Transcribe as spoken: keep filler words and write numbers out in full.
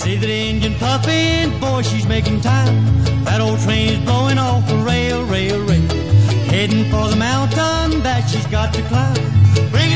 See that engine puffing, boy, she's making time. That old train's blowing off the rail, rail, rail. Heading for the mountain that she's got to climb. Bring